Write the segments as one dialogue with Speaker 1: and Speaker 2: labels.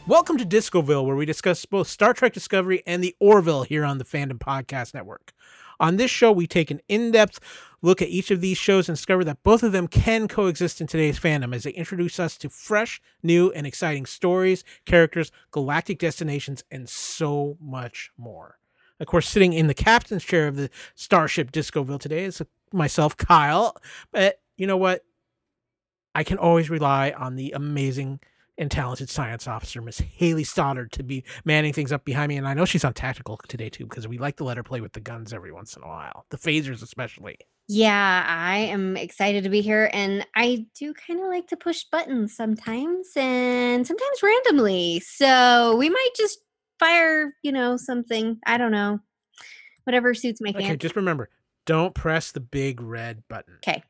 Speaker 1: Welcome to Discoville, where we discuss both Star Trek Discovery and the Orville here on the Fandom Podcast Network. On this show, we take an in-depth look at each of these shows and discover that both of them can coexist in today's fandom as they introduce us to fresh, new, and exciting stories, characters, galactic destinations, and so much more. Of course, sitting in the captain's chair of the Starship Discoville today is myself, Kyle. But you know what? I can always rely on the amazing and talented science officer, Miss Haley Stoddard, to be manning things up behind me. And I know she's on tactical today, too, because we like to let her play with the guns every once in a while. The phasers, especially.
Speaker 2: Yeah, I am excited to be here, and I do kind of like to push buttons sometimes, and sometimes randomly. So we might just fire, something. I don't know. Whatever suits my
Speaker 1: Okay,
Speaker 2: fancy.
Speaker 1: just remember, don't press the big red button.
Speaker 2: Okay.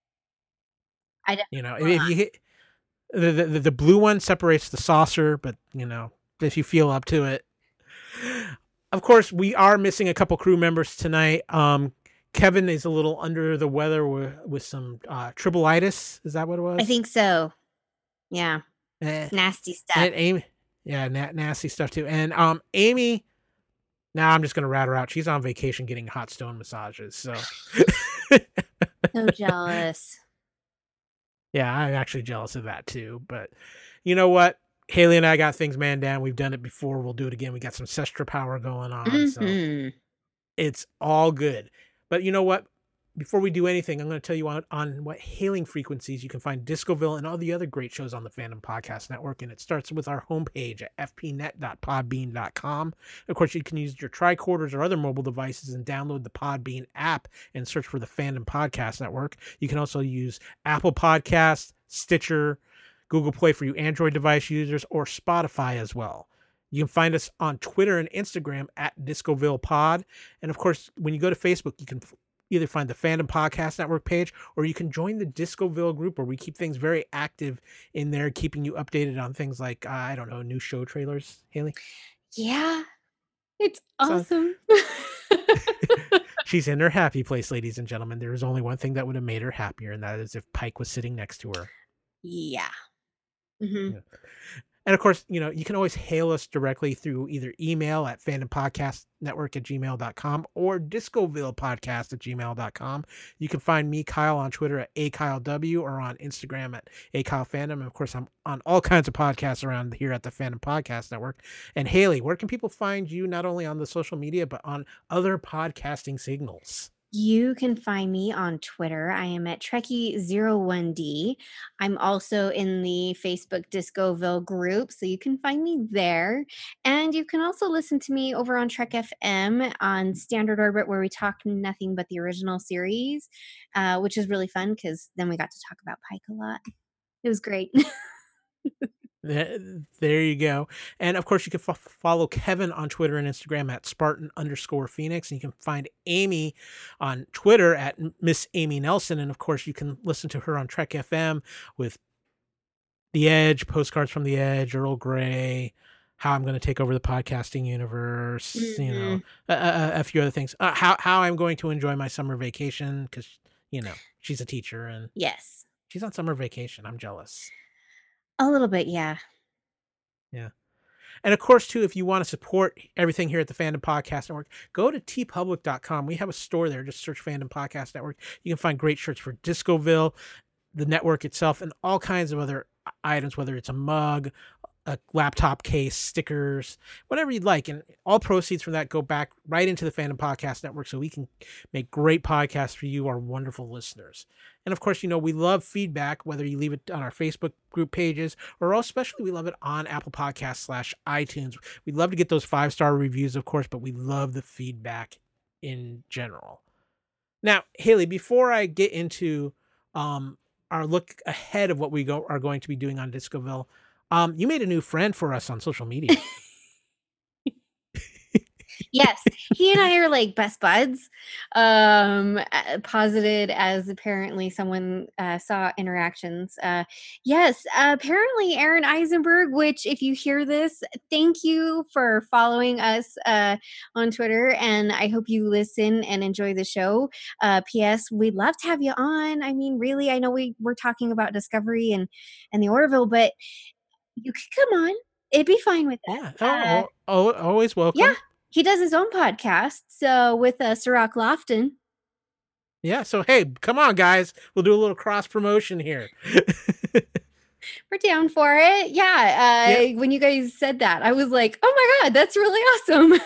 Speaker 1: If you hit the blue one separates the saucer, but if you feel up to it. Of course, we are missing a couple crew members tonight. Kevin is a little under the weather with some tribilitis. Is that what it was?
Speaker 2: I think so. Yeah. Nasty stuff.
Speaker 1: And Amy, yeah, nasty stuff too. And Amy, now I'm just gonna rat her out. She's on vacation getting hot stone massages. So
Speaker 2: jealous.
Speaker 1: Yeah, I'm actually jealous of that too. But you know what? Haley and I got things man down. We've done it before. We'll do it again. We got some Sestra power going on. So it's all good. But you know what? Before we do anything, I'm going to tell you on what hailing frequencies you can find Discoville and all the other great shows on the Fandom Podcast Network. And it starts with our homepage at fpnet.podbean.com. Of course, you can use your tricorders or other mobile devices and download the Podbean app and search for the Fandom Podcast Network. You can also use Apple Podcasts, Stitcher, Google Play for you Android device users, or Spotify as well. You can find us on Twitter and Instagram at Discoville Pod. And of course, when you go to Facebook, you can either find the Fandom Podcast Network page, or you can join the Discoville group where we keep things very active in there, keeping you updated on things like, I don't know, new show trailers, Haley?
Speaker 2: Yeah, it's awesome.
Speaker 1: She's in her happy place, ladies and gentlemen. There is only one thing that would have made her happier, and that is if Pike was sitting next to her.
Speaker 2: Yeah. Mm-hmm.
Speaker 1: Yeah. And of course, you can always hail us directly through either email at fandompodcastnetwork@gmail.com or discovillepodcast@gmail.com. You can find me, Kyle, on Twitter at AKyleW or on Instagram at AKyleFandom. And of course, I'm on all kinds of podcasts around here at the Fandom Podcast Network. And Haley, where can people find you not only on the social media, but on other podcasting signals?
Speaker 2: You can find me on Twitter. I am at Trekkie01D. I'm also in the Facebook Discoville group, so you can find me there. And you can also listen to me over on Trek FM on Standard Orbit, where we talk nothing but the original series, which is really fun because then we got to talk about Pike a lot. It was great.
Speaker 1: There you go. And of course, you can follow Kevin on Twitter and Instagram at Spartan_Phoenix. And you can find Amy on Twitter at Miss Amy Nelson. And of course, you can listen to her on Trek FM with The Edge, Postcards from the Edge, Earl Grey, How I'm Going to Take Over the Podcasting Universe, a few other things. How I'm going to enjoy my summer vacation because, she's a teacher and
Speaker 2: yes,
Speaker 1: she's on summer vacation. I'm jealous.
Speaker 2: A little bit, yeah.
Speaker 1: Yeah. And of course, too, if you want to support everything here at the Fandom Podcast Network, go to tpublic.com. We have a store there. Just search Fandom Podcast Network. You can find great shirts for Discoville, the network itself, and all kinds of other items, whether it's a mug, a laptop case, stickers, whatever you'd like. And all proceeds from that go back right into the Fandom Podcast Network so we can make great podcasts for you, our wonderful listeners. And of course, we love feedback, whether you leave it on our Facebook group pages or especially we love it on Apple Podcasts /iTunes. We'd love to get those 5-star reviews, of course, but we love the feedback in general. Now, Haley, before I get into our look ahead of what we are going to be doing on Discoville, you made a new friend for us on social media.
Speaker 2: Yes, he and I are like best buds. Posited as apparently someone saw interactions. Yes, apparently Aaron Eisenberg, which if you hear this, thank you for following us on Twitter, and I hope you listen and enjoy the show. P.S. We'd love to have you on. I mean, really, I know we're talking about Discovery and the Orville, but you could come on. it'd be fine with
Speaker 1: Yeah.
Speaker 2: that.
Speaker 1: Always
Speaker 2: Yeah,
Speaker 1: welcome.
Speaker 2: he does his own podcast, so with, Sirach Lofton.
Speaker 1: Yeah. So hey, come on, guys. We'll do a little cross promotion here.
Speaker 2: We're down for it.
Speaker 1: Yeah.
Speaker 2: Yeah, when you guys said that, I was like, "Oh my god, that's really awesome."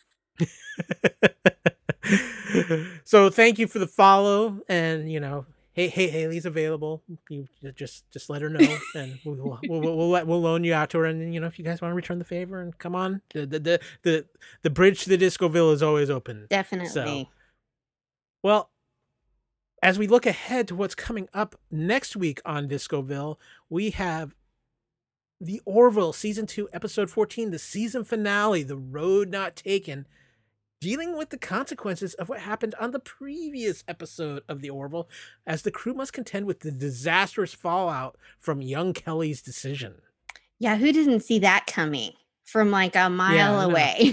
Speaker 1: So thank you for the follow, and hey, Haley's available. You just let her know, and we'll loan you out to her. And if you guys want to return the favor and come on, the bridge to the Discoville is always open. So,
Speaker 2: Definitely.
Speaker 1: well, as we look ahead to what's coming up next week on Discoville, we have the Orville season 2, episode 14, the season finale, The Road Not Taken, dealing with the consequences of what happened on the previous episode of The Orville, as the crew must contend with the disastrous fallout from young Kelly's decision.
Speaker 2: Yeah, who didn't see that coming from, like, a
Speaker 1: Yeah,
Speaker 2: mile
Speaker 1: I know.
Speaker 2: away?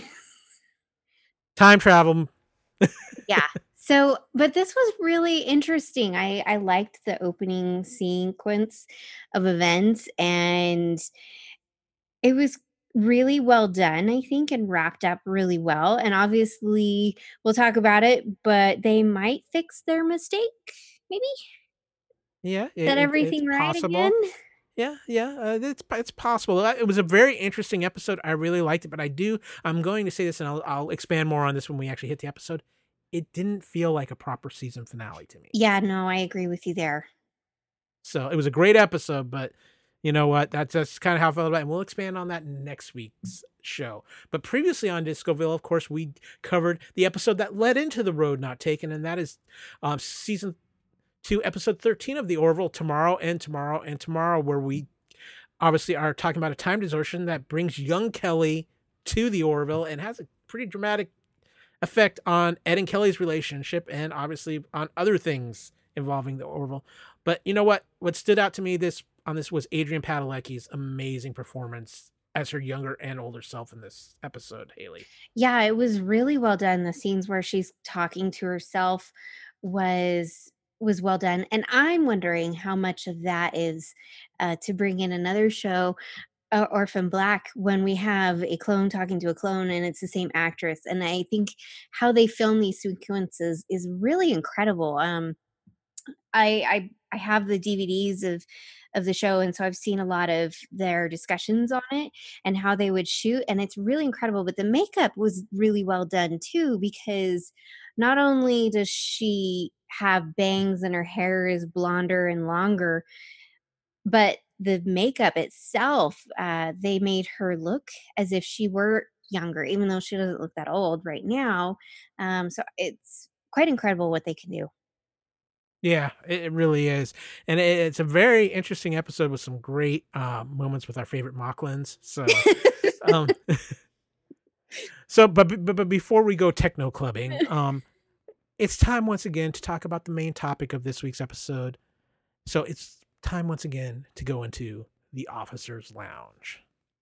Speaker 1: Time travel.
Speaker 2: Yeah. So, but this was really interesting. I liked the opening sequence of events, and it was really well done, I think, and wrapped up really well. And obviously, we'll talk about it, but they might fix their mistake, maybe
Speaker 1: Yeah,
Speaker 2: set
Speaker 1: it's
Speaker 2: everything right again.
Speaker 1: possible. Yeah, it's possible. It was a very interesting episode. I really liked it, but I'm going to say this, and I'll expand more on this when we actually hit the episode. It didn't feel like a proper season finale to me.
Speaker 2: Yeah, no, I agree with you there.
Speaker 1: So it was a great episode, but you know what? That's kind of how I felt about it. And we'll expand on that next week's show. But previously on Discoville, of course, we covered the episode that led into The Road Not Taken, and that is season 2, episode 13 of The Orville, Tomorrow and Tomorrow and Tomorrow, where we obviously are talking about a time distortion that brings young Kelly to the Orville and has a pretty dramatic effect on Ed and Kelly's relationship, and obviously on other things involving the Orville. But you know what? What stood out to me this was Adrian Padalecki's amazing performance as her younger and older self in this episode, Haley.
Speaker 2: Yeah, it was really well done. The scenes where she's talking to herself was was well done, and I'm wondering how much of that is to bring in another show, Orphan Black, when we have a clone talking to a clone and it's the same actress. And I think how they film these sequences is really incredible. I have the DVDs of the show, and so I've seen a lot of their discussions on it and how they would shoot, and it's really incredible. But the makeup was really well done too, because not only does she have bangs and her hair is blonder and longer, but the makeup itself, they made her look as if she were younger, even though she doesn't look that old right now. So it's quite incredible what they can do.
Speaker 1: Yeah, it really is, and it's a very interesting episode with some great moments with our favorite Mocklins. Um, but before we go techno clubbing, it's time once again to talk about the main topic of this week's episode. So it's time once again to go into the officer's lounge.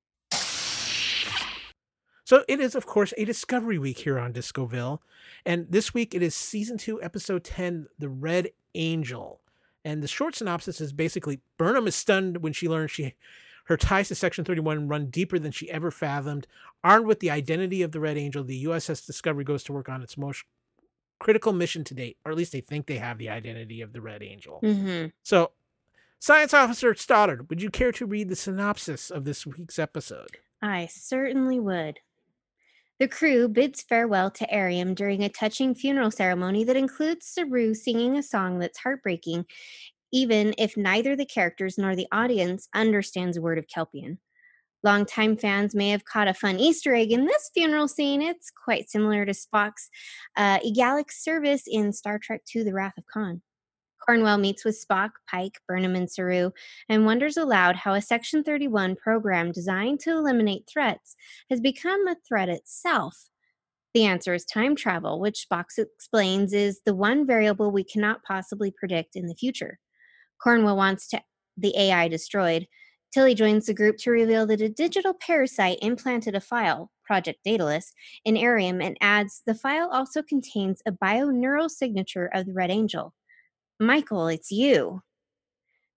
Speaker 1: So it is, of course, a Discovery Week here on Discoville. And this week it is season 2, episode 10, The Red Angel. And the short synopsis is basically Burnham is stunned when she learns her ties to Section 31 run deeper than she ever fathomed. Armed with the identity of the Red Angel, the USS Discovery goes to work on its most critical mission to date, or at least they think they have the identity of the Red Angel.
Speaker 2: Hmm.
Speaker 1: So, Science Officer Stoddard, would you care to read the synopsis of this week's episode?
Speaker 2: I certainly would. The crew bids farewell to Arium during a touching funeral ceremony that includes Saru singing a song that's heartbreaking, even if neither the characters nor the audience understands a word of Kelpian. Longtime fans may have caught a fun Easter egg in this funeral scene. It's quite similar to Spock's egalic service in Star Trek II: The Wrath of Khan. Cornwell meets with Spock, Pike, Burnham, and Saru and wonders aloud how a Section 31 program designed to eliminate threats has become a threat itself. The answer is time travel, which Spock explains is the one variable we cannot possibly predict in the future. Cornwell wants the AI destroyed. Tilly joins the group to reveal that a digital parasite implanted a file, Project Daedalus, in Arium and adds the file also contains a bioneural signature of the Red Angel. Michael, it's you.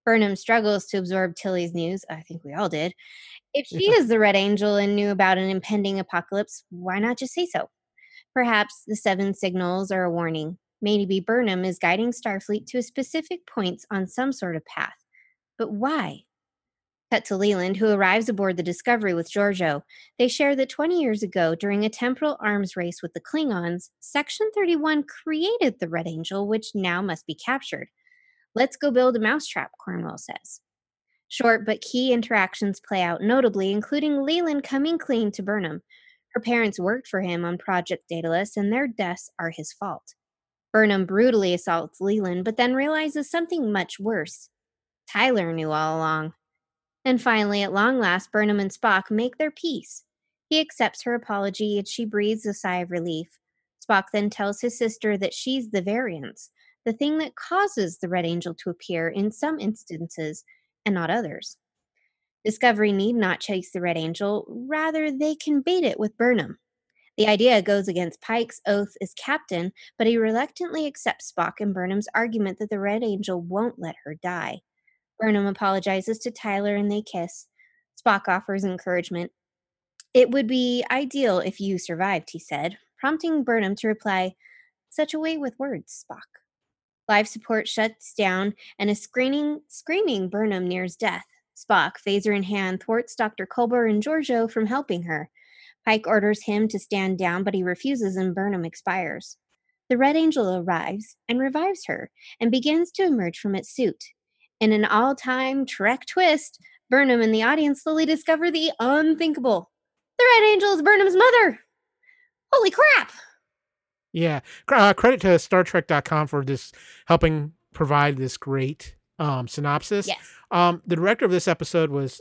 Speaker 2: Burnham struggles to absorb Tilly's news. I think we all did. If she
Speaker 1: Yeah.
Speaker 2: is the Red Angel and knew about an impending apocalypse, why not just say so? Perhaps the seven signals are a warning. Maybe Burnham is guiding Starfleet to specific points on some sort of path. But why? Cut to Leland, who arrives aboard the Discovery with Giorgio. They share that 20 years ago, during a temporal arms race with the Klingons, Section 31 created the Red Angel, which now must be captured. Let's go build a mousetrap, Cornwell says. Short but key interactions play out notably, including Leland coming clean to Burnham. Her parents worked for him on Project Daedalus, and their deaths are his fault. Burnham brutally assaults Leland, but then realizes something much worse. Tyler knew all along. And finally, at long last, Burnham and Spock make their peace. He accepts her apology and she breathes a sigh of relief. Spock then tells his sister that she's the variance, the thing that causes the Red Angel to appear in some instances and not others. Discovery need not chase the Red Angel, rather, they can bait it with Burnham. The idea goes against Pike's oath as captain, but he reluctantly accepts Spock and Burnham's argument that the Red Angel won't let her die. Burnham apologizes to Tyler and they kiss. Spock offers encouragement. It would be ideal if you survived, he said, prompting Burnham to reply, such a way with words, Spock. Life support shuts down, and a screaming Burnham nears death. Spock, phaser in hand, thwarts Dr. Culber and Giorgio from helping her. Pike orders him to stand down, but he refuses and Burnham expires. The Red Angel arrives and revives her and begins to emerge from its suit. In an all-time Trek twist, Burnham and the audience slowly discover the unthinkable. The Red Angel is Burnham's mother! Holy crap!
Speaker 1: Yeah. Credit to StarTrek.com for this helping provide this great synopsis.
Speaker 2: Yes.
Speaker 1: The director of this episode was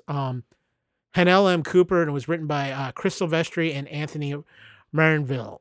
Speaker 1: Hanel M. Cooper, and it was written by Chris Silvestri and Anthony Marinville.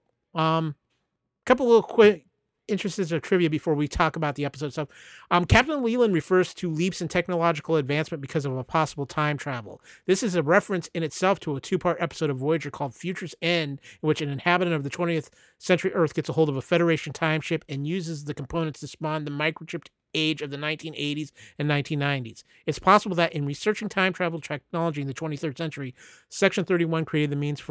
Speaker 1: Couple little quick interests of trivia before we talk about the episode stuff. Captain Leland refers to leaps in technological advancement because of a possible time travel. This is a reference in itself to a two-part episode of Voyager called Future's End, in which an inhabitant of the 20th century Earth gets a hold of a Federation time ship and uses the components to spawn the microchipped age of the 1980s and 1990s. It's possible that in researching time travel technology in the 23rd century, Section 31 created the means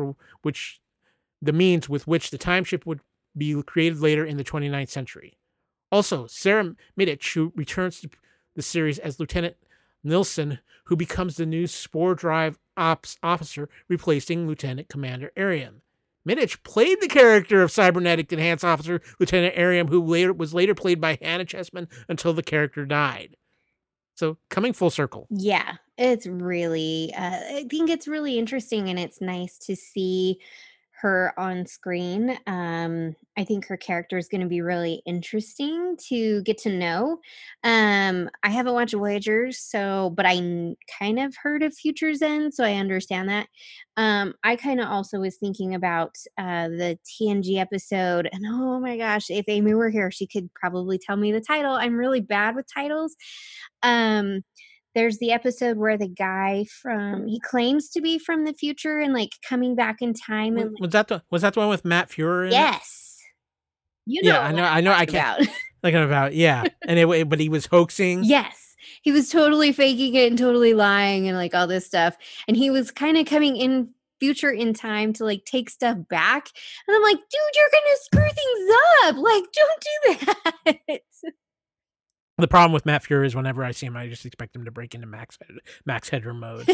Speaker 1: with which the time ship would be created later in the 29th century. Also, Sarah Middich, who returns to the series as Lieutenant Nilsson, who becomes the new Spore Drive Ops officer, replacing Lieutenant Commander Ariam. Middich played the character of Cybernetic Enhanced Officer Lieutenant Ariam, who was later played by Hannah Chessman until the character died. So, coming full circle.
Speaker 2: Yeah, it's really, I think it's really interesting and it's nice to see her on screen. I think her character is going to be really interesting to get to know. I haven't watched Voyagers, but kind of heard of Future's End, so I understand that. I kind of also was thinking about the TNG episode, and oh my gosh, if Amy were here, she could probably tell me the title. I'm really bad with titles. Um, there's the episode where the guy he claims to be from the future and like coming back in time and
Speaker 1: was that the one with Matt Fuhrer in it?
Speaker 2: yes. You know,
Speaker 1: yeah, I know. I can't. Like about yeah, and but he was hoaxing.
Speaker 2: Yes, he was totally faking it and totally lying and like all this stuff, and he was kind of coming in future in time to like take stuff back, and I'm like, dude, you're gonna screw things up. Like, don't do that.
Speaker 1: The problem with Matt Fuhrer is whenever I see him, I just expect him to break into Max Headroom mode.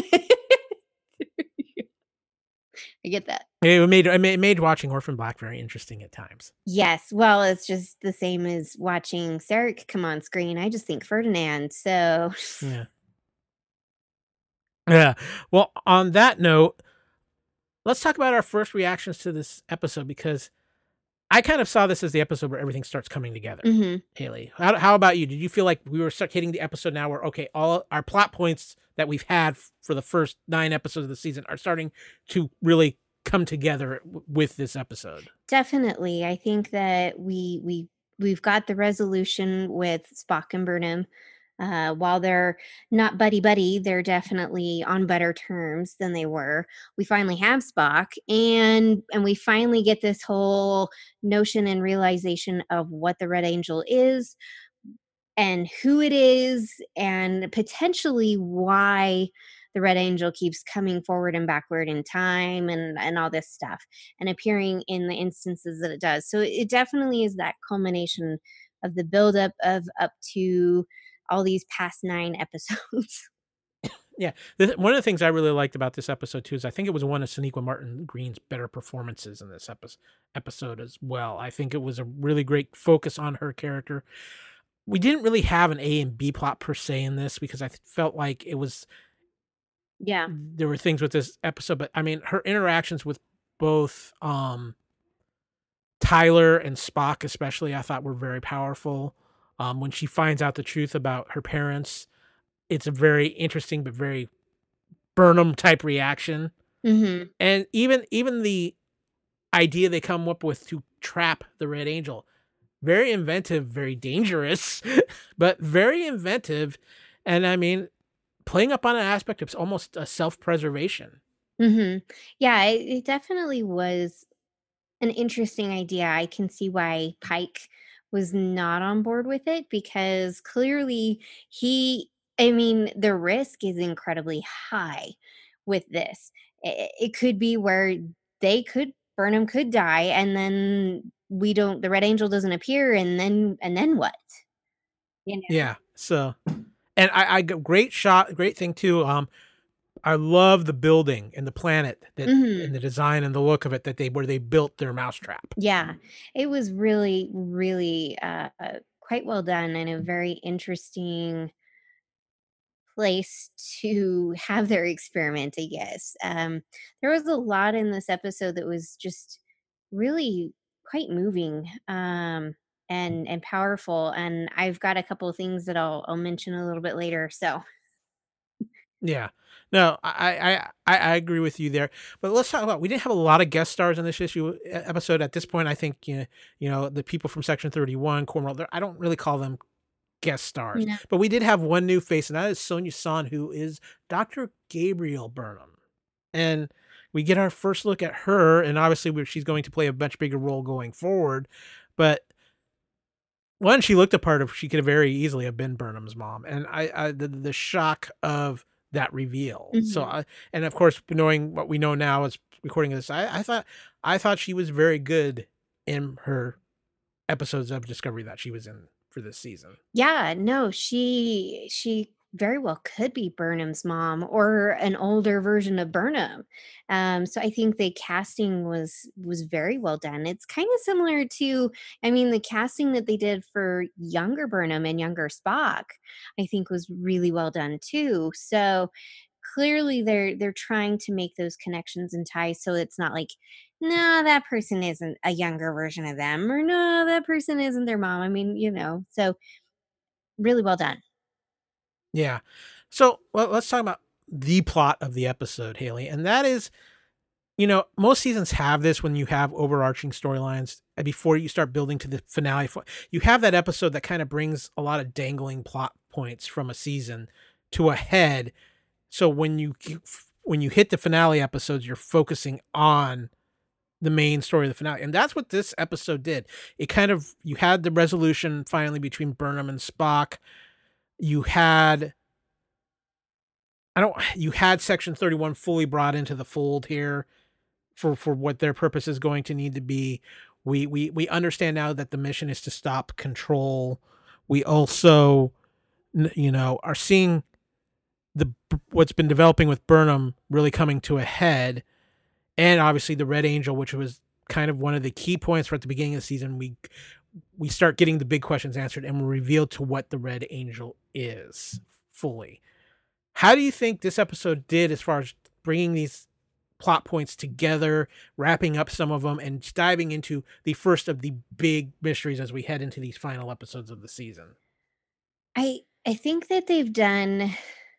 Speaker 2: I get that.
Speaker 1: It made watching Orphan Black very interesting at times.
Speaker 2: Yes, well, it's just the same as watching Sarek come on screen. I just think Ferdinand, so
Speaker 1: yeah. Yeah. Well, on that note, let's talk about our first reactions to this episode, because I kind of saw this as the episode where everything starts coming together.
Speaker 2: Mm-hmm.
Speaker 1: Haley, how about you? Did you feel like we were start hitting the episode now where, okay, all our plot points that we've had for the first 9 episodes of the season are starting to really come together with this episode?
Speaker 2: Definitely. I think that we've got the resolution with Spock and Burnham. While they're not buddy-buddy, they're definitely on better terms than they were. We finally have Spock, and we finally get this whole notion and realization of what the Red Angel is. and who it is, and potentially why the Red Angel keeps coming forward and backward in time, and all this stuff, and appearing in the instances that it does. So it definitely is that culmination of the buildup of up to all these past 9 episodes.
Speaker 1: Yeah, one of the things I really liked about this episode too is I think it was one of Sonequa Martin Green's better performances in this episode as well. I think it was a really great focus on her character. We didn't really have an A and B plot per se in this because felt like it was
Speaker 2: Yeah.
Speaker 1: there were things with this episode, but I mean her interactions with both Tyler and Spock especially I thought were very powerful. When she finds out the truth about her parents, it's a very interesting but very Burnham type reaction.
Speaker 2: Mhm.
Speaker 1: And even the idea they come up with to trap the Red Angel, very inventive, very dangerous, but very inventive. And I mean, playing up on an aspect of almost a self-preservation.
Speaker 2: Mhm. Yeah, it definitely was an interesting idea. I can see why Pike was not on board with it because clearly I mean, the risk is incredibly high with this. It could be where Burnham could die, and then the Red Angel doesn't appear, and then what? You know?
Speaker 1: Yeah. So, and great shot, great thing too. I love the building and the planet that and
Speaker 2: Mhm.
Speaker 1: the design and the look of it that where they built their mousetrap.
Speaker 2: Yeah, it was really, really quite well done and a very interesting place to have their experiment, I guess. There was a lot in this episode that was just really quite moving, and powerful. And I've got a couple of things that I'll mention a little bit later. So
Speaker 1: Yeah. No, I agree with you there. But let's talk about we didn't have a lot of guest stars in this episode. At this point, I think you know the people from Section 31, Cornwall. I don't really call them guest stars,
Speaker 2: no.
Speaker 1: but we did have one new face, and that is Sonia Son, who is Dr. Gabriel Burnham, and we get our first look at her, and obviously she's going to play a much bigger role going forward. But one, she looked a part of she could have very easily have been Burnham's mom, and the shock of that reveal. So
Speaker 2: Mhm.
Speaker 1: I and of course knowing what we know now as recording this, I thought she was very good in her episodes of Discovery that she was in for this season.
Speaker 2: Yeah, no, she very well could be Burnham's mom or an older version of Burnham. So I think the casting was very well done. It's kind of similar to, I mean, the casting that they did for younger Burnham and younger Spock, I think was really well done too. So clearly they're trying to make those connections and ties so it's not like, no, that person isn't a younger version of them, or no, that person isn't their mom. I mean, so really well done.
Speaker 1: Yeah. So let's talk about the plot of the episode, Haley, and that is most seasons have this when you have overarching storylines before you start building to the finale. You have that episode that kind of brings a lot of dangling plot points from a season to a head. So when you hit the finale episodes, you're focusing on the main story of the finale, and that's what this episode did. It kind of you had the resolution finally between Burnham and Spock. You had I don't you had Section 31 fully brought into the fold here for what their purpose is going to need to be. We understand now that the mission is to stop control. We also are seeing what's been developing with Burnham really coming to a head, and obviously the Red Angel, which was kind of one of the key points for at the beginning of the season. We start getting the big questions answered, and we're revealed to what the Red Angel is fully. How do you think this episode did as far as bringing these plot points together, wrapping up some of them, and diving into the first of the big mysteries as we head into these final episodes of the season?
Speaker 2: I think that they've done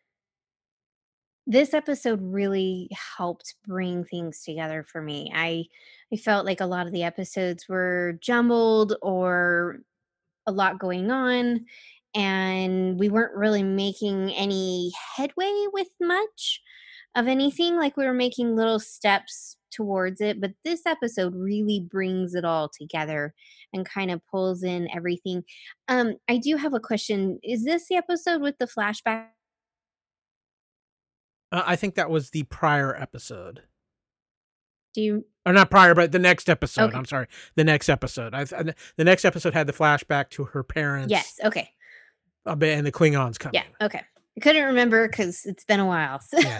Speaker 2: this episode really helped bring things together for me. I felt like a lot of the episodes were jumbled or a lot going on, and we weren't really making any headway with much of anything. Like, we were making little steps towards it, but this episode really brings it all together and kind of pulls in everything. I do have a question. Is this the episode with the flashback?
Speaker 1: I think that was the prior episode.
Speaker 2: Do you
Speaker 1: Or not prior, but the next episode.
Speaker 2: Okay.
Speaker 1: I'm sorry. The next episode. The next episode had the flashback to her parents.
Speaker 2: Yes, okay.
Speaker 1: And the Klingons coming.
Speaker 2: Yeah, okay. I couldn't remember because it's been a while. So
Speaker 1: Yeah.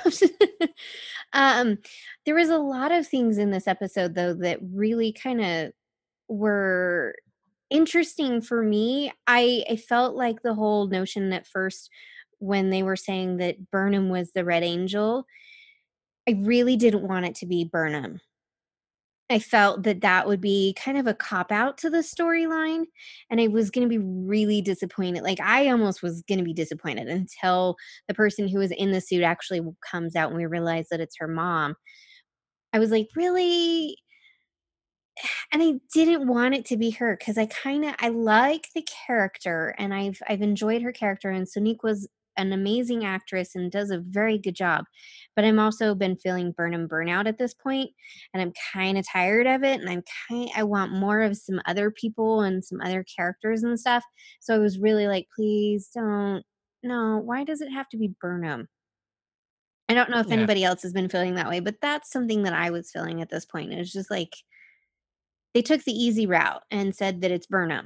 Speaker 2: there was a lot of things in this episode, though, that really kind of were interesting for me. I felt like the whole notion at first when they were saying that Burnham was the Red Angel, I really didn't want it to be Burnham. I felt that that would be kind of a cop out to the storyline, and I was gonna be really disappointed. Like, I almost was gonna be disappointed until the person who was in the suit actually comes out and we realize that it's her mom. I was like, "Really?" And I didn't want it to be her because I like the character, and I've enjoyed her character, and Sonique was an amazing actress and does a very good job. But I'm also been feeling Burnham burnout at this point, and I'm kind of tired of it, and I want more of some other people and some other characters and stuff. So I was really like, please don't. No, why does it have to be Burnham? I don't know if
Speaker 1: Yeah.
Speaker 2: anybody else has been feeling that way, but that's something that I was feeling at this point. It was just like they took the easy route and said that it's Burnham.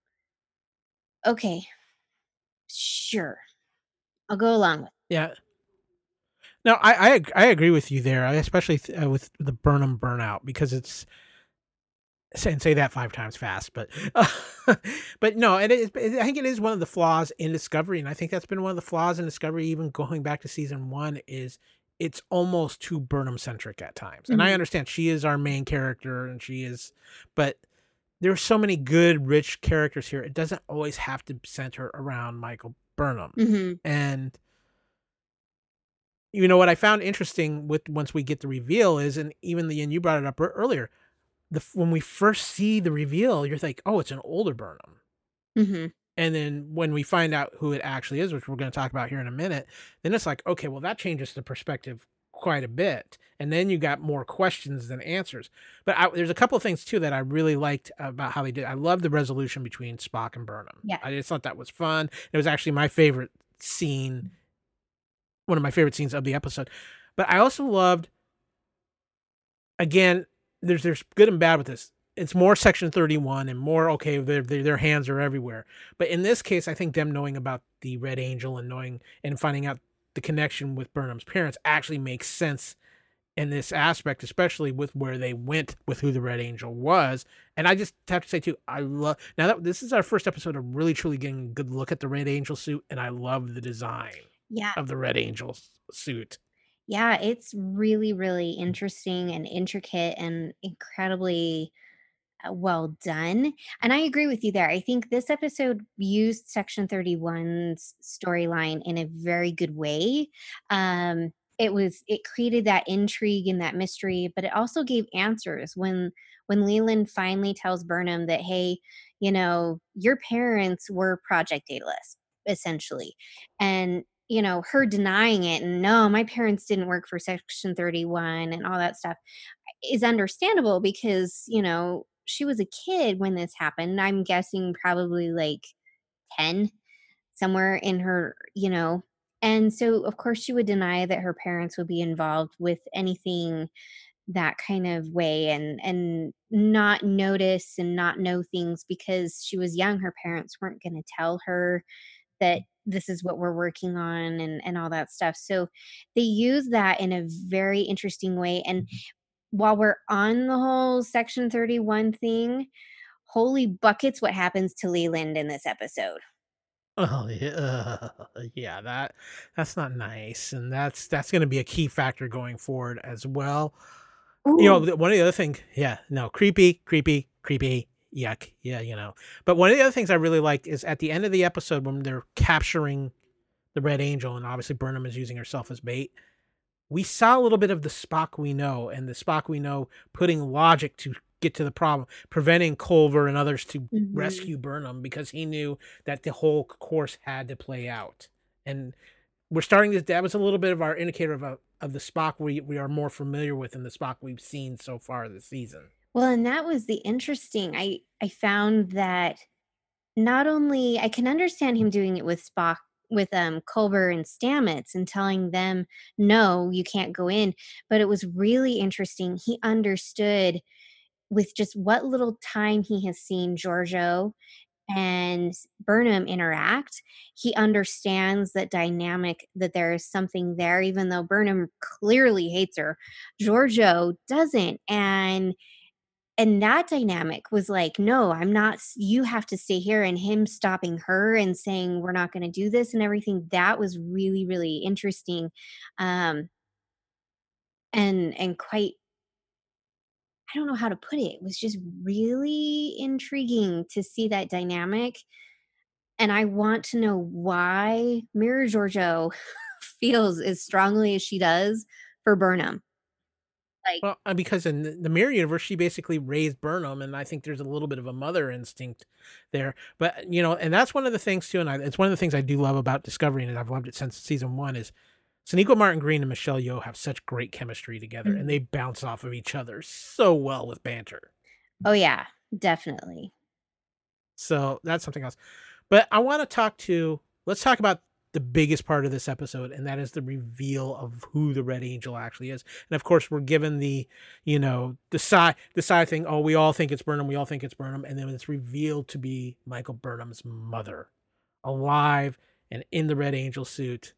Speaker 2: Okay, sure. I'll go along with
Speaker 1: Yeah. No, I agree with you there, especially with the Burnham burnout, because it's say that 5 times fast, but but no, I think it is one of the flaws in Discovery, and I think that's been one of the flaws in Discovery, even going back to season 1, is it's almost too Burnham centric at times.
Speaker 2: it.
Speaker 1: And I
Speaker 2: Mhm,
Speaker 1: understand she is our main character, and but there's so many good, rich characters here. It doesn't always have to center around Michael Burnham.
Speaker 2: mhm.
Speaker 1: And you know what I found interesting with once we get the reveal is, and you brought it up earlier, when we first see the reveal, you're like, oh, it's an older Burnham.
Speaker 2: Mhm.
Speaker 1: And then when we find out who it actually is, which we're going to talk about here in a minute, then it's like, okay, well, that changes the perspective quite a bit. And then you got more questions than answers. But there's a couple of things, too, that I really liked about how they did. I love the resolution between Spock and Burnham.
Speaker 2: Yeah.
Speaker 1: I just thought that was fun. It was actually my favorite scene, one of my favorite scenes of the episode. But I also loved, again, there's good and bad with this. It's more Section 31 and more, okay, their hands are everywhere. But in this case, I think them knowing about the Red Angel and knowing and finding out the connection with Burnham's parents actually makes sense in this aspect, especially with where they went with who the Red Angel was. And I just have to say too, I love, now that this is our first episode of really truly getting a good look at the Red Angel suit, and I love the design
Speaker 2: Yeah.
Speaker 1: of the Red Angel suit.
Speaker 2: Yeah, it's really, really interesting and intricate and incredibly well done. And I agree with you there. I think this episode used Section 31's storyline in a very good way. It created that intrigue and that mystery, but it also gave answers when Leland finally tells Burnham that, hey, your parents were Project Daedalus, essentially. And her denying it and no, my parents didn't work for Section 31 and all that stuff is understandable because, she was a kid when this happened. I'm guessing probably like 10, somewhere in her, and so of course she would deny that her parents would be involved with anything that kind of way and not notice and not know things because she was young. Her parents weren't going to tell her that this is what we're working on and all that stuff. So they use that in a very interesting way. And while we're on the whole Section 31 thing, holy buckets, what happens to Leland in this episode?
Speaker 1: Oh yeah, yeah. That's not nice, and that's going to be a key factor going forward as well.
Speaker 2: Ooh.
Speaker 1: One of the other things, yeah, no, creepy, creepy, creepy, yuck, yeah, But one of the other things I really liked is at the end of the episode when they're capturing the Red Angel, and obviously Burnham is using herself as bait. We saw a little bit of the Spock we know, and the Spock we know putting logic to get to the problem, preventing Culver and others to
Speaker 2: Mhm.
Speaker 1: rescue Burnham because he knew that the whole course had to play out. And we're starting to, that was a little bit of our indicator of of the Spock we are more familiar with than the Spock we've seen so far this season.
Speaker 2: Well, and that was the interesting I found that not only I can understand him doing it with Spock with, Culber and Stamets and telling them, "No, you can't go in," but it was really interesting. He understood with just what little time he has seen Georgiou and Burnham interact, he understands that dynamic that there is something there, even though Burnham clearly hates her. Georgiou doesn't. And that dynamic was like, no, I'm not, you have to stay here. And him stopping her and saying, we're not going to do this and everything. That was really, really interesting. Um, and quite, I don't know how to put it. It was just really intriguing to see that dynamic. And I want to know why Mira Giorgio feels as strongly as she does for Burnham. Like,
Speaker 1: Well, because in the Mirror Universe, she basically raised Burnham, and I think there's a little bit of a mother instinct there. But and that's one of the things too, and it's one of the things I do love about Discovery, and I've loved it since season one. Is Sonequa Martin Green and Michelle Yeoh have such great chemistry together, and
Speaker 2: mhm.
Speaker 1: they bounce off of each other so well with banter.
Speaker 2: Oh, yeah, definitely.
Speaker 1: So that's something else. But I want to let's talk about the biggest part of this episode, and that is the reveal of who the Red Angel actually is. And of course, we're given the side thing. Oh, we all think it's Burnham. We all think it's Burnham, and then it's revealed to be Michael Burnham's mother, alive and in the Red Angel suit.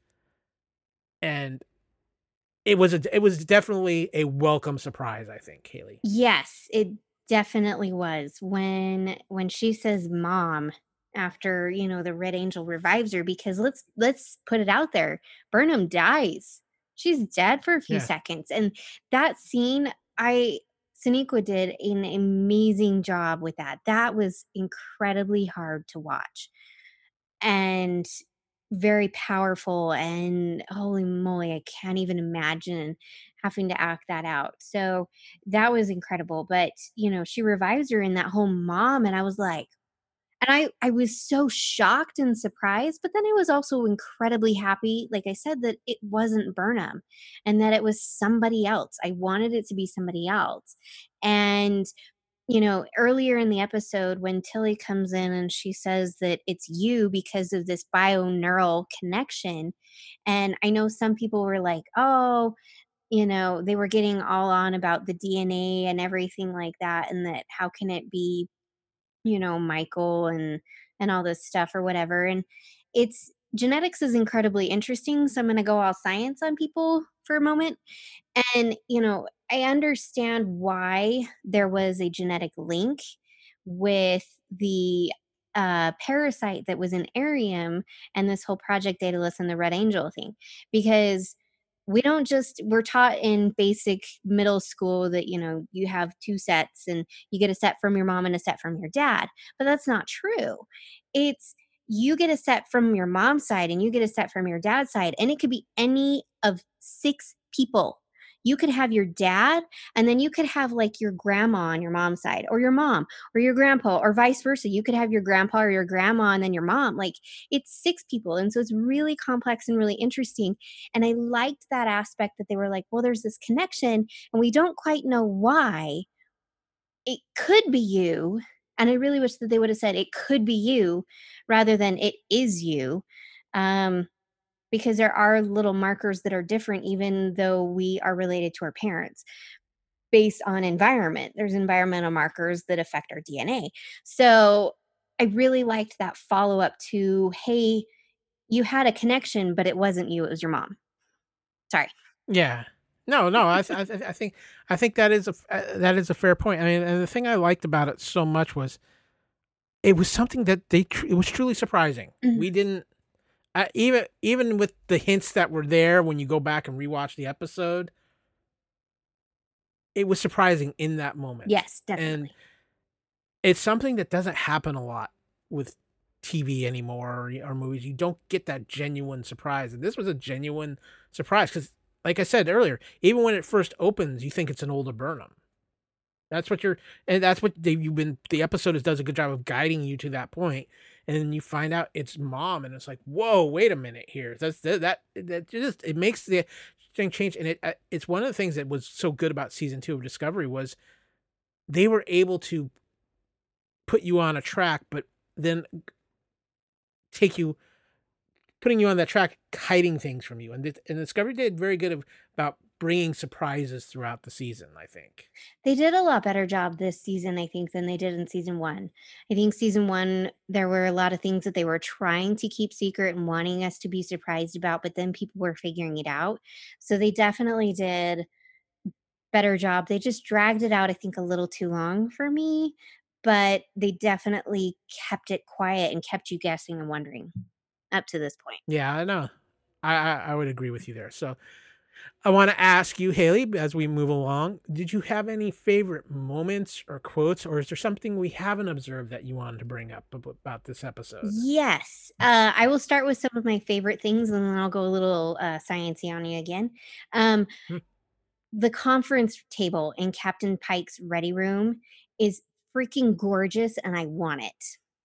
Speaker 1: And it was definitely a welcome surprise, I think, Haley.
Speaker 2: Yes, it definitely was. When she says mom after, the Red Angel revives her because let's put it out there. Burnham dies. She's dead for a few
Speaker 1: Yeah.
Speaker 2: seconds. And that scene, I Sonequa did an amazing job with that. That was incredibly hard to watch. And very powerful, and holy moly, I can't even imagine having to act that out. So that was incredible. But she revives her in that whole mom, and I was like, and I was so shocked and surprised, but then I was also incredibly happy, like I said, that it wasn't Burnham and that it was somebody else. I wanted it to be somebody else. And earlier in the episode when Tilly comes in and she says that it's you because of this bioneural connection. And I know some people were like, oh, they were getting all on about the DNA and everything like that. And that how can it be, Michael and all this stuff or whatever. And it's genetics is incredibly interesting. So I'm going to go all science on people for a moment. And, I understand why there was a genetic link with the parasite that was in Arium and this whole Project Daedalus and the Red Angel thing. Because we're taught in basic middle school that, you have two sets and you get a set from your mom and a set from your dad. But that's not true. It's you get a set from your mom's side and you get a set from your dad's side. And it could be any of six people. You could have your dad, and then you could have like your grandma on your mom's side, or your mom, or your grandpa, or vice versa. You could have your grandpa or your grandma and then your mom. Like it's six people. And so it's really complex and really interesting. And I liked that aspect that they were like, well, there's this connection, and we don't quite know why. It could be you. And I really wish that they would have said it could be you rather than it is you. Um, because there are little markers that are different even though we are related to our parents based on environment. There's environmental markers that affect our DNA. So I really liked that follow up to, hey, you had a connection, but it wasn't you, it was your mom. Sorry.
Speaker 1: Yeah. No, no, I think that is that is a fair point. I mean, and the thing I liked about it so much was it was something that it was truly surprising.
Speaker 2: Mhm.
Speaker 1: We didn't even with the hints that were there when you go back and rewatch the episode, it was surprising in that moment.
Speaker 2: Yes,
Speaker 1: And
Speaker 2: definitely.
Speaker 1: it's something that doesn't happen a lot with TV anymore or movies. You don't get that genuine surprise. And this was a genuine surprise because, like I said earlier, even when it first opens, you think it's an older Burnham. That's what the episode does a good job of guiding you to that point, and then you find out it's mom, and it's like, whoa, wait a minute here. That just it makes interesting change, and it's one of the things that was so good about season 2 of Discovery was they were able to put you on a track, but then take you, putting you on that track, hiding things from you. And Discovery did very good about bringing surprises throughout the season, I think.
Speaker 2: They did a lot better job this season, I think, than they did in season 1. I think season 1, there were a lot of things that they were trying to keep secret and wanting us to be surprised about, but then people were figuring it out. So they definitely did better job. They just dragged it out, I think, a little too long for me, but they definitely kept it quiet and kept you guessing and wondering up to this point.
Speaker 1: Yeah, I know. I would agree with you there. So I want to ask you, Haley, as we move along, did you have any favorite moments or quotes, or is there something we haven't observed that you wanted to bring up about this episode?
Speaker 2: Yes. I will start with some of my favorite things, and then I'll go a little sciencey on you again. Um,
Speaker 1: Hmm.
Speaker 2: the conference table in Captain Pike's ready room is freaking gorgeous, and I want it.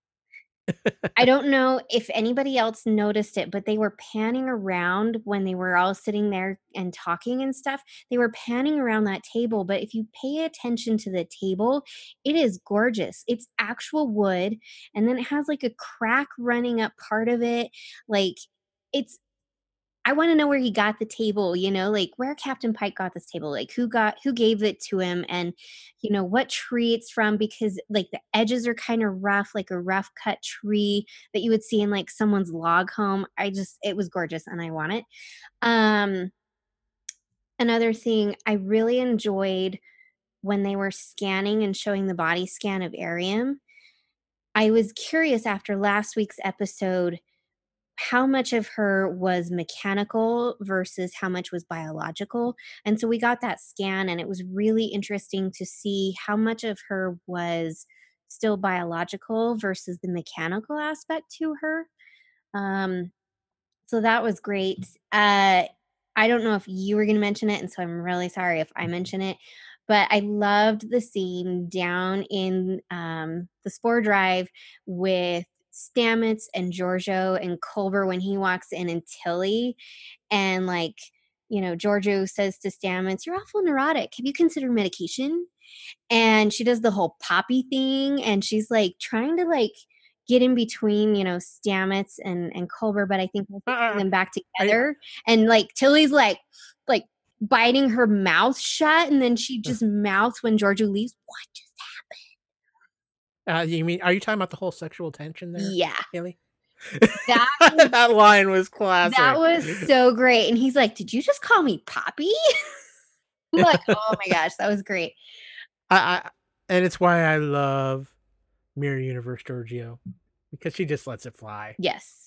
Speaker 2: I don't know if anybody else noticed it, but they were panning around when they were all sitting there and talking and stuff. They were panning around that table, but if you pay attention to the table, it is gorgeous. It's actual wood, and then it has like a crack running up part of it. Like, it's I wanna know where he got the table, like, where Captain Pike got this table, like, who gave it to him, and, what tree it's from, because, like, the edges are kinda rough, like a rough cut tree that you would see in, like, someone's log home. It was gorgeous, and I want it. Um, another thing, I really enjoyed when they were scanning and showing the body scan of Arium. I was curious after last week's episode how much of her was mechanical versus how much was biological. And so we got that scan, and it was really interesting to see how much of her was still biological versus the mechanical aspect to her. Um, so that was great. I don't know if you were going to mention it, and so I'm really sorry if I mention it, but I loved the scene down in the Spore Drive with Stamets and Giorgio and Culber when he walks in, and Tilly, and like, Giorgio says to Stamets, "You're awful neurotic. Have you considered medication?" And she does the whole poppy thing, and she's like trying to like get in between, Stamets and Culber, but I think we're bring
Speaker 1: Uh,
Speaker 2: them back
Speaker 1: I,
Speaker 2: together. And like Tilly's like biting her mouth shut, and then she just mouths when Giorgio leaves. What just
Speaker 1: you mean, are you talking about the whole sexual tension there,
Speaker 2: Yeah.
Speaker 1: Haley?
Speaker 2: That
Speaker 1: That line was
Speaker 2: that
Speaker 1: classic.
Speaker 2: was so great. And he's like, "Did you just call me Poppy?" I'm like, "Oh my gosh, that was great."
Speaker 1: I and it's why I love Mirror Universe Giorgio, because she just lets it fly.
Speaker 2: Yes.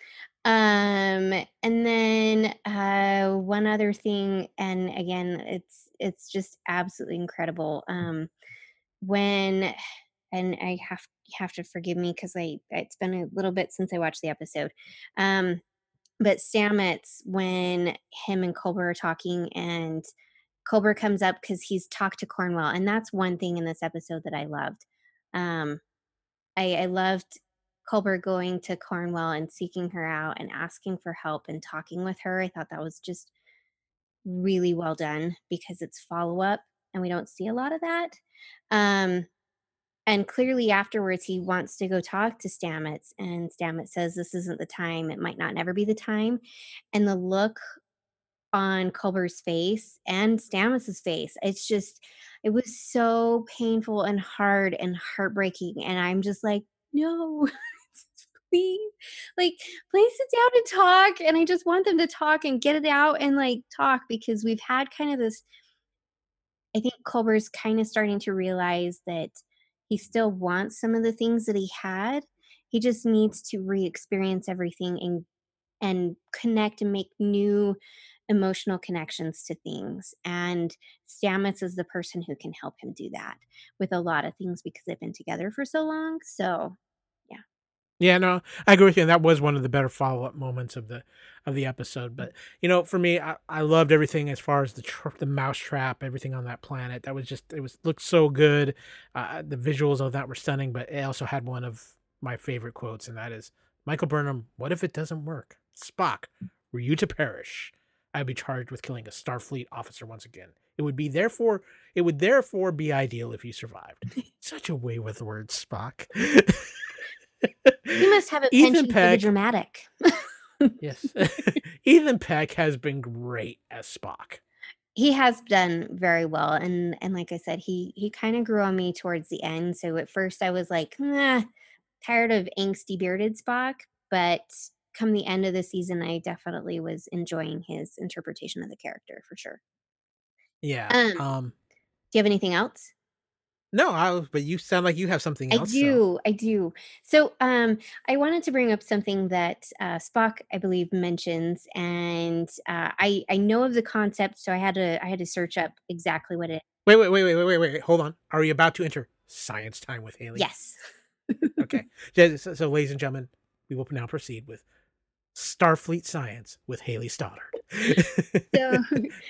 Speaker 2: And then one other thing, and again, it's just absolutely incredible. When and I have to forgive me because it's been a little bit since I watched the episode. Um, but Stamets, when him and Culber are talking, and Culber comes up because he's talked to Cornwell, and that's one thing in this episode that I loved. Um, I loved Culber going to Cornwell and seeking her out and asking for help and talking with her. I thought that was just really well done because it's follow up, and we don't see a lot of that. Um, and clearly afterwards, he wants to go talk to Stamets, and Stamets says, "This isn't the time. It might not never be the time." And the look on Culber's face and Stamets's face, it was so painful and hard and heartbreaking. And I'm just like, no, please, like, please sit down and talk. And I just want them to talk and get it out and like talk, because we've had kind of this. I think Culber's kind of starting to realize that he still wants some of the things that he had. He just needs to re-experience everything and connect and make new emotional connections to things. And Stamets is the person who can help him do that with a lot of things because they've been together for so long. So, yeah.
Speaker 1: Yeah, no, I agree with you, and that was one of the better follow-up moments of the episode. But for me, I loved everything as far as the mousetrap, everything on that planet. That was just it was looked so good. The visuals of that were stunning, but it also had one of my favorite quotes, and that is Michael Burnham. What if it doesn't work? Spock, were you to perish? I'd be charged with killing a Starfleet officer once again. It would therefore be ideal if you survived. Such a way with words, Spock.
Speaker 2: You must have a
Speaker 1: Ethan
Speaker 2: penchant for the
Speaker 1: Peck,
Speaker 2: dramatic.
Speaker 1: yes. Ethan Peck has been great as Spock.
Speaker 2: He has done very well, and like I said, he kinda grew on me towards the end, so at first I was like, "Nah, tired of angsty bearded Spock," but come the end of the season, I definitely was enjoying his interpretation of the character for sure.
Speaker 1: Yeah.
Speaker 2: Do you have anything else?
Speaker 1: No, but you sound like you have something
Speaker 2: I
Speaker 1: else, so.
Speaker 2: do, I do. So, I wanted to bring up something that Spock, I believe, mentions, and I know of the concept, so I had to search up exactly what it.
Speaker 1: Wait. Hold on. Are we about to enter science time with Haley?
Speaker 2: Yes.
Speaker 1: Okay. So, ladies and gentlemen, we will now proceed with Starfleet Science with Haley Stoddard.
Speaker 2: So,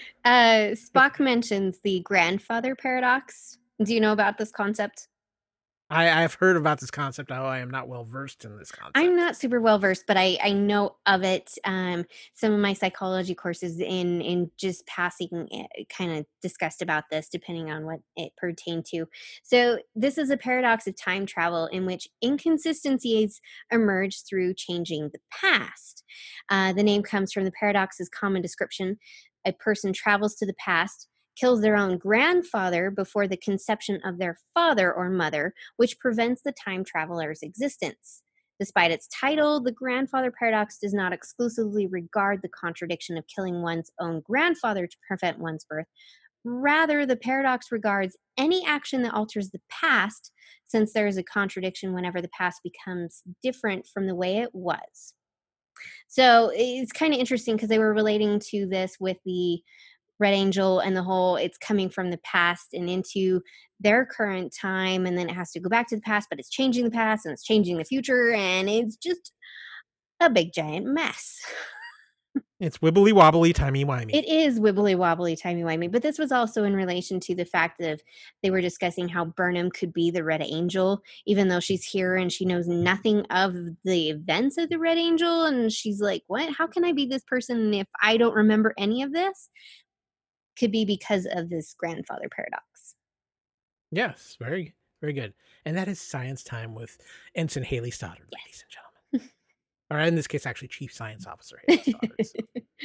Speaker 2: Spock mentions the grandfather paradox. Do you know about this concept?
Speaker 1: I've heard about this concept. I am not well versed in this
Speaker 2: I'm
Speaker 1: concept.
Speaker 2: not super well versed, but I know of it. Some of my psychology courses in just passing kind of discussed about this, depending on what it pertained to. So this is a paradox of time travel in which inconsistencies emerge through changing the past. The name comes from the paradox's common description: a person travels to the past, kills their own grandfather before the conception of their father or mother, which prevents the time traveler's existence. Despite its title, the grandfather paradox does not exclusively regard the contradiction of killing one's own grandfather to prevent one's birth. Rather, the paradox regards any action that alters the past, since there is a contradiction whenever the past becomes different from the way it was. So it's kind of interesting because they were relating to this with the Red Angel and the whole it's coming from the past and into their current time, and then it has to go back to the past, but it's changing the past and it's changing the future, and it's just a big giant mess.
Speaker 1: It's wibbly wobbly, timey
Speaker 2: It
Speaker 1: wimey.
Speaker 2: is wibbly wobbly, timey wimey, but this was also in relation to the fact of they were discussing how Burnham could be the Red Angel, even though she's here and she knows nothing of the events of the Red Angel, and she's like, "What? How can I be this person if I don't remember any of this?" Could be because of this grandfather paradox.
Speaker 1: Yes, very, very good. And that is science time with Ensign Haley Stoddard, ladies and gentlemen. Or in this case, actually, Chief Science Officer Haley Stoddard. So.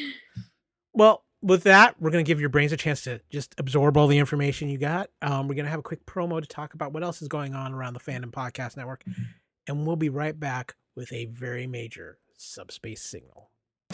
Speaker 1: Well, with that, we're going to give your brains a chance to just absorb all the information you got. We're going to have a quick promo to talk about what else is going on around the Fandom Podcast Network. And we'll be right back with a very major subspace signal.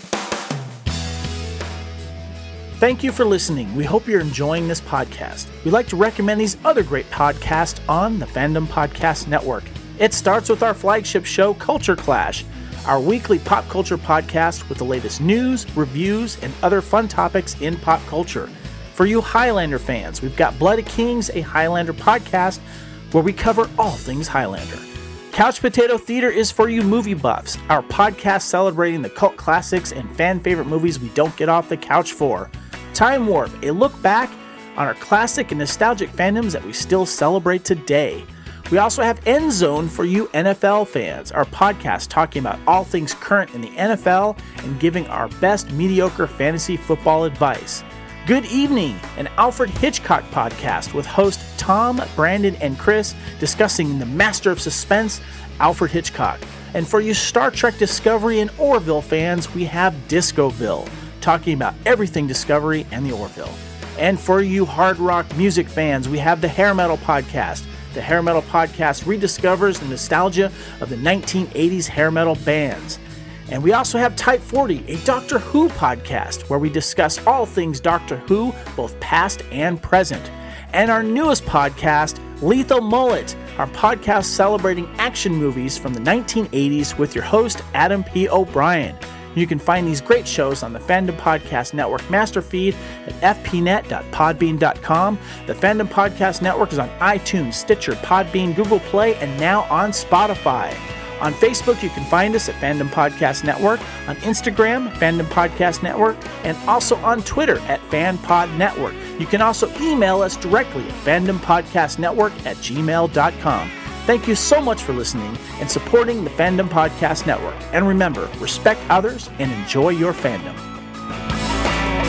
Speaker 3: Thank you for listening. We hope you're enjoying this podcast. We'd like to recommend these other great podcasts on the Fandom Podcast Network. It starts with our flagship show, Culture Clash, our weekly pop culture podcast with the latest news, reviews, and other fun topics in pop culture. For you Highlander fans, we've got Blood of Kings, a Highlander podcast where we cover all things Highlander. Couch Potato Theater is for you movie buffs, our podcast celebrating the cult classics and fan favorite movies we don't get off the couch for. Time Warp, a look back on our classic and nostalgic fandoms that we still celebrate today. We also have End Zone for you NFL fans, our podcast talking about all things current in the NFL and giving our best mediocre fantasy football advice. Good Evening, an Alfred Hitchcock podcast with host Tom, Brandon, and Chris discussing the master of suspense, Alfred Hitchcock. And for you Star Trek Discovery and Orville fans, we have Discoville, talking about everything Discovery and the Orville. And for you hard rock music fans, we have the Hair Metal Podcast. The Hair Metal Podcast rediscovers the nostalgia of the 1980s hair metal bands. And we also have Type 40, a Doctor Who podcast, where we discuss all things Doctor Who, both past and present. And our newest podcast, Lethal Mullet, our podcast celebrating action movies from the 1980s with your host, Adam P. O'Brien. You can find these great shows on the Fandom Podcast Network master feed at fpnet.podbean.com. The Fandom Podcast Network is on iTunes, Stitcher, Podbean, Google Play, and now on Spotify. On Facebook, you can find us at Fandom Podcast Network, on Instagram, Fandom Podcast Network, and also on Twitter at FanPod Network. You can also email us directly at fandompodcastnetwork@gmail.com. Thank you so much for listening and supporting the Fandom Podcast Network. And remember, respect others and enjoy your fandom.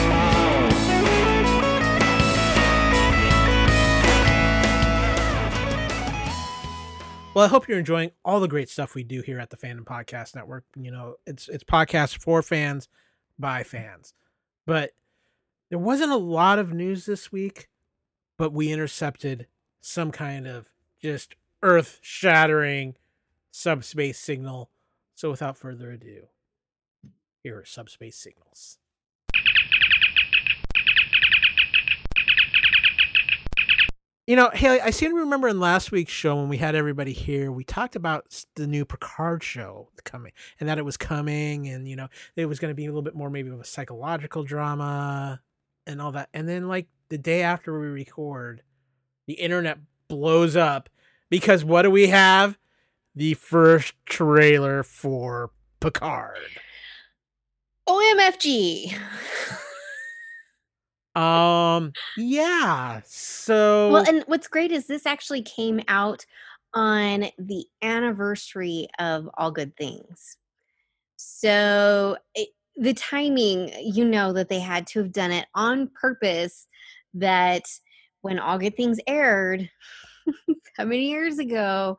Speaker 1: Well, I hope you're enjoying all the great stuff we do here at the Fandom Podcast Network. You know, it's podcasts for fans by fans. But there wasn't a lot of news this week, but we intercepted some kind of just earth-shattering subspace signal. So without further ado, here are subspace signals. You know, Haley, I seem to remember in last week's show when we had everybody here, we talked about the new Picard show coming and that it was coming and, you know, it was going to be a little bit more maybe of a psychological drama and all that. And then, like, the day after we record, the internet blows up because what do we have? The first trailer for Picard.
Speaker 2: OMFG.
Speaker 1: Yeah. So
Speaker 2: Well, and what's great is this actually came out on the anniversary of All Good Things. So the timing, you know, that they had to have done it on purpose, that when All Good Things aired, how many years ago?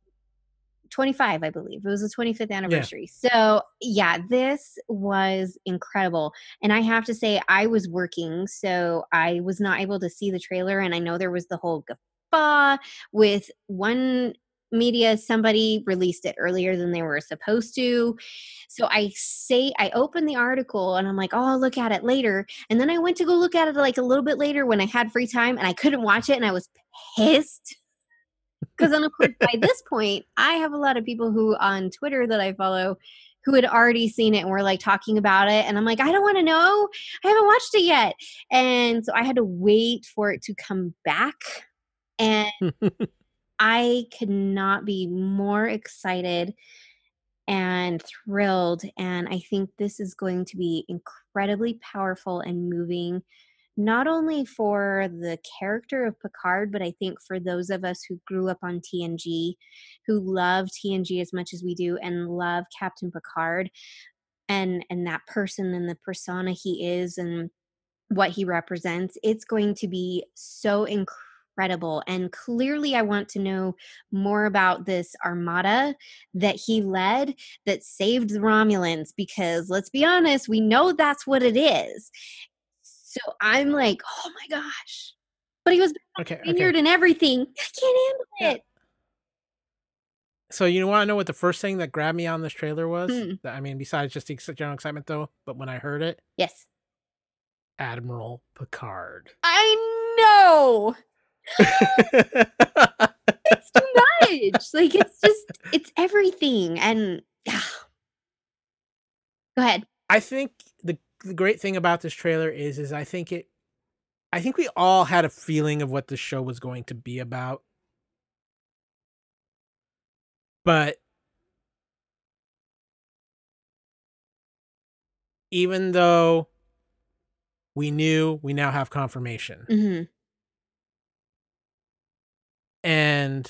Speaker 2: 25, I believe. It was the 25th anniversary. So, yeah, this was incredible. And I have to say, I was working, so I was not able to see the trailer. And I know there was the whole guffaw with one media, somebody released it earlier than they were supposed to. So I opened the article and I'm like, oh, I'll look at it later. And then I went to go look at it like a little bit later when I had free time and I couldn't watch it and I was pissed. Because then, of course, by this point, I have a lot of people who on Twitter that I follow who had already seen it and were like talking about it. And I'm like, I don't want to know. I haven't watched it yet. And so I had to wait for it to come back. And I could not be more excited and thrilled. And I think this is going to be incredibly powerful and moving, not only for the character of Picard, but I think for those of us who grew up on TNG, who love TNG as much as we do and love Captain Picard and that person and the persona he is and what he represents. It's going to be so incredible. And clearly I want to know more about this armada that he led that saved the Romulans, because let's be honest, we know that's what it is. So I'm like, oh my gosh. But he was vineyard and everything. I can't handle it.
Speaker 1: So you want to know what the first thing that grabbed me on this trailer was? I mean, besides just the general excitement though, but when I heard it.
Speaker 2: Yes.
Speaker 1: Admiral Picard.
Speaker 2: I know. It's too much. Like, it's everything. And go ahead.
Speaker 1: I think the great thing about this trailer is I think we all had a feeling of what the show was going to be about. But even though we knew, we now have confirmation.
Speaker 2: Mm-hmm.
Speaker 1: And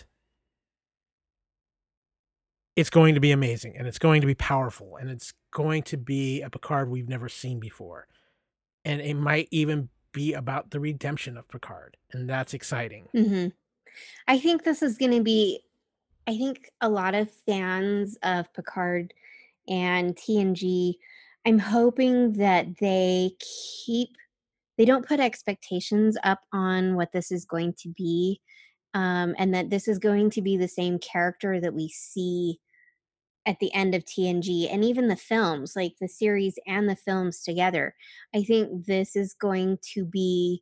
Speaker 1: it's going to be amazing, and it's going to be powerful, and it's going to be a Picard we've never seen before. And it might even be about the redemption of Picard, and that's exciting.
Speaker 2: Mm-hmm. I think this is going to be, I think a lot of fans of Picard and TNG, I'm hoping that they don't put expectations up on what this is going to be, and that this is going to be the same character that we see at the end of TNG and even the films, like the series and the films together. I think this is going to be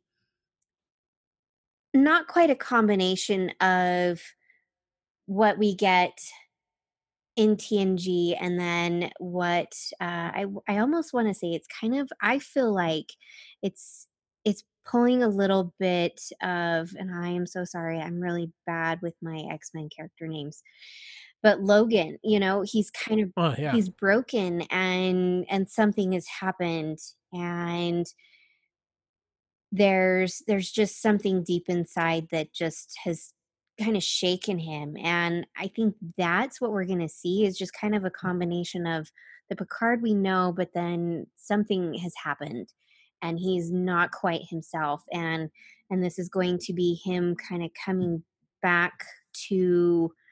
Speaker 2: not quite a combination of what we get in TNG and then what I almost want to say it's kind of, I feel like it's pulling a little bit of, and I am so sorry, I'm really bad with my X-Men character names. But Logan, you know, he's kind of he's broken and something has happened, and there's just something deep inside that just has kind of shaken him. And I think that's what we're going to see, is just kind of a combination of the Picard we know, but then something has happened and he's not quite himself. And this is going to be him kind of coming back to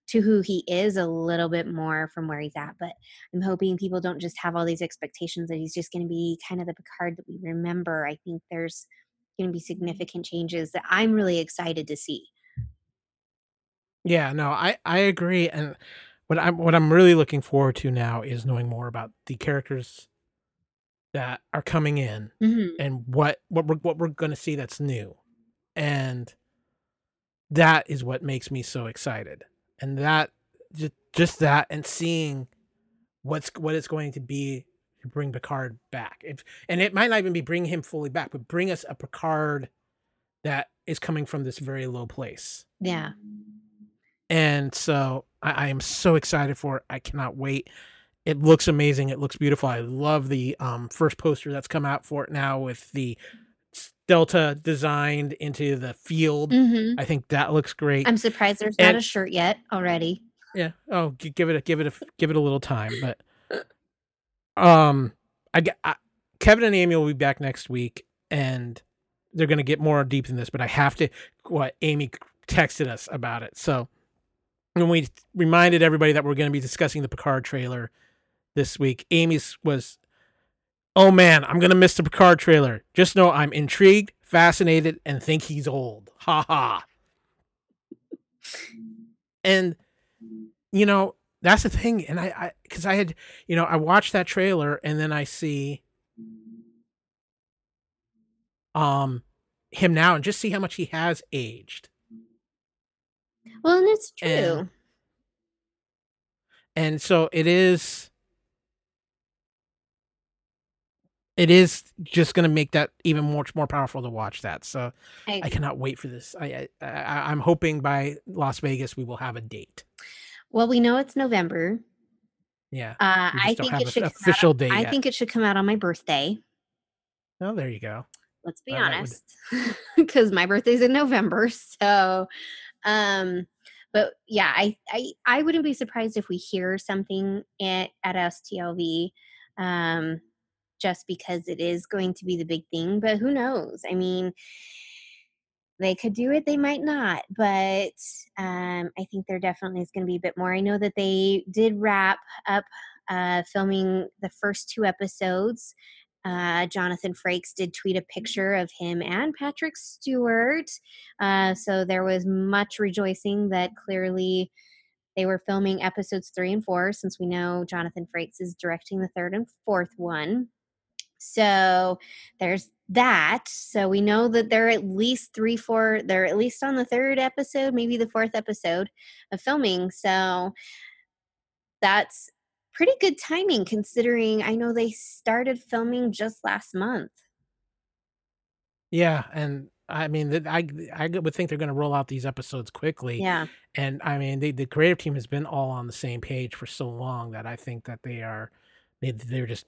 Speaker 2: to who he is a little bit more from where he's at. But I'm hoping people don't just have all these expectations that he's just going to be kind of the Picard that we remember. I think there's going to be significant changes that I'm really excited to see.
Speaker 1: Yeah, no, I agree, and what I'm really looking forward to now is knowing more about the characters that are coming in
Speaker 2: Mhm.
Speaker 1: and what we're gonna see that's new, and that is what makes me so excited, and that just that and seeing what it's going to be to bring Picard back. And it might not even be bringing him fully back, but bring us a Picard that is coming from this very low place.
Speaker 2: Yeah.
Speaker 1: And so I am so excited for it. I cannot wait. It looks amazing. It looks beautiful. I love the first poster that's come out for it now with the Delta designed into the field.
Speaker 2: Mhm.
Speaker 1: I think that looks great.
Speaker 2: I'm surprised there's not a shirt yet already.
Speaker 1: Yeah. Oh, give it a little time. But um, Kevin and Amy will be back next week, and they're gonna get more deep in this. But I have to. What Amy texted us about it. So when we reminded everybody that we're going to be discussing the Picard trailer this week, Amy's was, "Oh man, I'm going to miss the Picard trailer. Just know I'm intrigued, fascinated, and think he's old. Ha ha." And, that's the thing. And because I had, I watched that trailer and then I see him now and just see how much he has aged.
Speaker 2: Well, and it's true.
Speaker 1: And so it is just going to make that even much more powerful to watch that. So I cannot wait for this. I'm hoping by Las Vegas we will have a date.
Speaker 2: Well, we know it's November.
Speaker 1: Yeah.
Speaker 2: I think it should
Speaker 1: official date.
Speaker 2: I think it should come out on my birthday.
Speaker 1: Oh, there you go.
Speaker 2: Let's be honest, because my birthday's in November. So, but yeah, I wouldn't be surprised if we hear something at STLV, just because it is going to be the big thing. But who knows? I mean, they could do it, they might not, but I think there definitely is going to be a bit more. I know that they did wrap up filming the first 2 episodes. Jonathan Frakes did tweet a picture of him and Patrick Stewart. So there was much rejoicing that clearly they were filming episodes 3 and 4, since we know Jonathan Frakes is directing the 3rd and 4th one. So there's that. So we know that they're at least 3-4, they're at least on the 3rd episode, maybe the 4th episode of filming. So that's pretty good timing, considering I know they started filming just last month.
Speaker 1: Yeah, and I mean, I would think they're going to roll out these episodes quickly.
Speaker 2: Yeah.
Speaker 1: And I mean, the creative team has been all on the same page for so long that I think that they're just,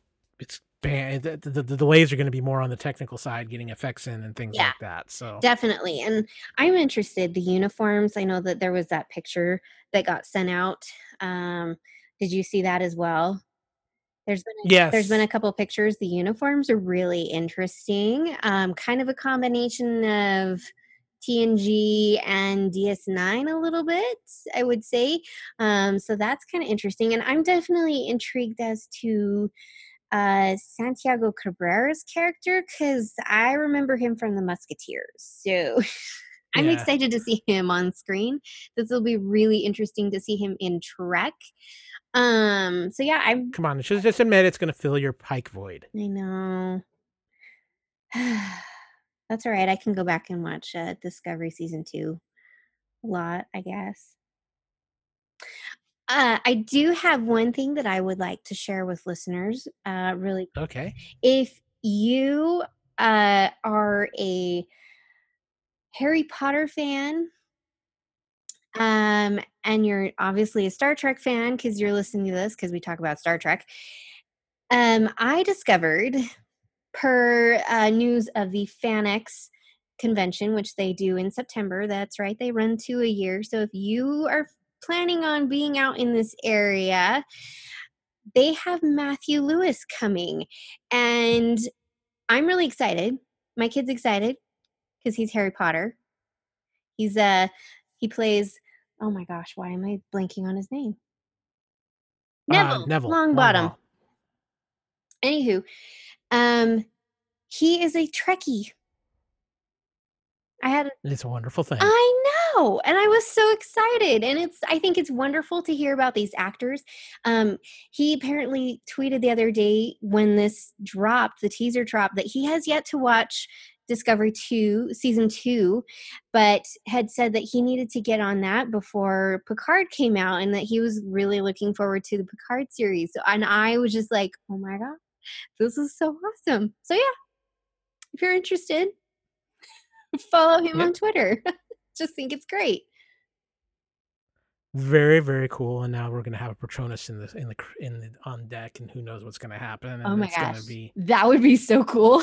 Speaker 1: the delays are going to be more on the technical side, getting effects in and things like that. So
Speaker 2: definitely. And I'm interested. The uniforms, I know that there was that picture that got sent out. Did you see that as well? There's been a couple pictures. The uniforms are really interesting. Kind of a combination of TNG and DS9 a little bit, I would say. So that's kind of interesting. And I'm definitely intrigued as to Santiago Cabrera's character, because I remember him from the Musketeers. So I'm excited to see him on screen. This will be really interesting to see him in Trek. So yeah,
Speaker 1: come on, just admit it's going to fill your Pike void.
Speaker 2: I know. That's all right. I can go back and watch Discovery season 2 a lot, I guess. I do have one thing that I would like to share with listeners. Really.
Speaker 1: Okay.
Speaker 2: If you are a Harry Potter fan, and you're obviously a Star Trek fan because you're listening to this because we talk about Star Trek, I discovered, per news of the FanX convention, which they do in September. That's right. They run 2 a year. So if you are planning on being out in this area, they have Matthew Lewis coming. And I'm really excited. My kid's excited because he's Harry Potter. He plays Oh my gosh, why am I blanking on his name? Neville
Speaker 1: Neville
Speaker 2: Longbottom. Anywho, he is a Trekkie.
Speaker 1: It's a wonderful thing.
Speaker 2: I know, and I was so excited, and I think it's wonderful to hear about these actors. He apparently tweeted the other day when this dropped, the teaser dropped, that he has yet to watch Discovery 2, season 2, but had said that he needed to get on that before Picard came out, and that he was really looking forward to the Picard series. And I was just like, oh my God, this is so awesome. So yeah, if you're interested, follow him on Twitter. Just think it's great.
Speaker 1: Very, very cool. And now we're gonna have a Patronus on deck, and who knows what's gonna happen. And
Speaker 2: Oh my
Speaker 1: it's
Speaker 2: gosh,
Speaker 1: gonna be
Speaker 2: that would be so cool.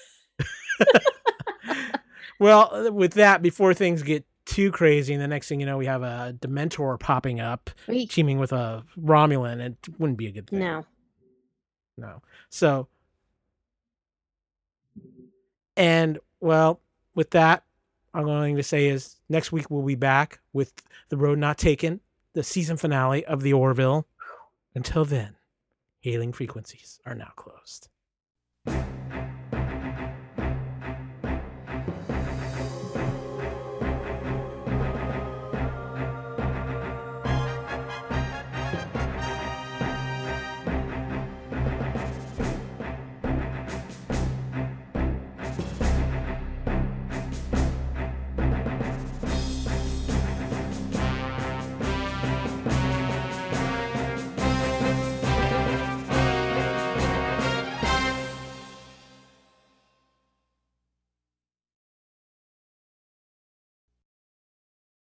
Speaker 1: well. With that, before things get too crazy, and the next thing you know, we have a Dementor popping up, teaming with a Romulan. It wouldn't be a good thing. No. So, and well, with that, I'm going to say is next week we'll be back with The Road Not Taken, the season finale of The Orville. Until then, hailing frequencies are now closed.